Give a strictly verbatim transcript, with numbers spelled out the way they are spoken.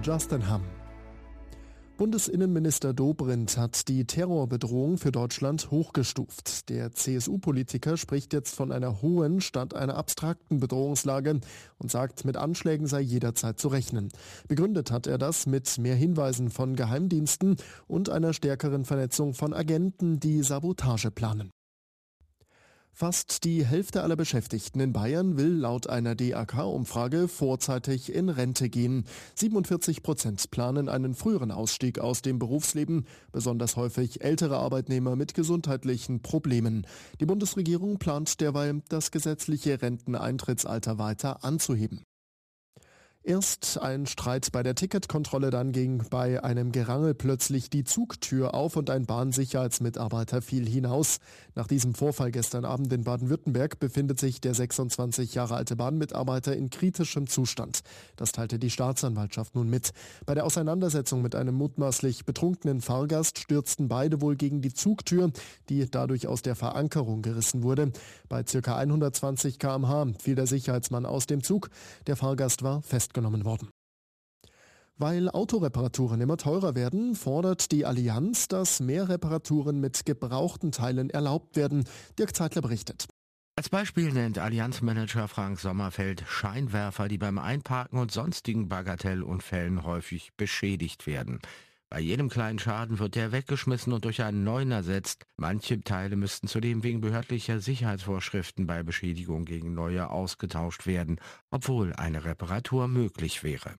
Justin Hamm. Bundesinnenminister Dobrindt hat die Terrorbedrohung für Deutschland hochgestuft. Der C S U-Politiker spricht jetzt von einer hohen statt einer abstrakten Bedrohungslage und sagt, mit Anschlägen sei jederzeit zu rechnen. Begründet hat er das mit mehr Hinweisen von Geheimdiensten und einer stärkeren Vernetzung von Agenten, die Sabotage planen. Fast die Hälfte aller Beschäftigten in Bayern will laut einer D A K-Umfrage vorzeitig in Rente gehen. siebenundvierzig Prozent planen einen früheren Ausstieg aus dem Berufsleben, besonders häufig ältere Arbeitnehmer mit gesundheitlichen Problemen. Die Bundesregierung plant derweil, das gesetzliche Renteneintrittsalter weiter anzuheben. Erst ein Streit bei der Ticketkontrolle, dann ging bei einem Gerangel plötzlich die Zugtür auf und ein Bahnsicherheitsmitarbeiter fiel hinaus. Nach diesem Vorfall gestern Abend in Baden-Württemberg befindet sich der sechsundzwanzig Jahre alte Bahnmitarbeiter in kritischem Zustand. Das teilte die Staatsanwaltschaft nun mit. Bei der Auseinandersetzung mit einem mutmaßlich betrunkenen Fahrgast stürzten beide wohl gegen die Zugtür, die dadurch aus der Verankerung gerissen wurde. Bei ca. hundertzwanzig Kilometer pro Stunde fiel der Sicherheitsmann aus dem Zug. Der Fahrgast war festgenommen worden. Weil Autoreparaturen immer teurer werden, fordert die Allianz, dass mehr Reparaturen mit gebrauchten Teilen erlaubt werden. Dirk Zeitler berichtet. Als Beispiel nennt Allianz-Manager Frank Sommerfeld Scheinwerfer, die beim Einparken und sonstigen Bagatellunfällen häufig beschädigt werden. Bei jedem kleinen Schaden wird der weggeschmissen und durch einen neuen ersetzt. Manche Teile müssten zudem wegen behördlicher Sicherheitsvorschriften bei Beschädigung gegen neue ausgetauscht werden, obwohl eine Reparatur möglich wäre.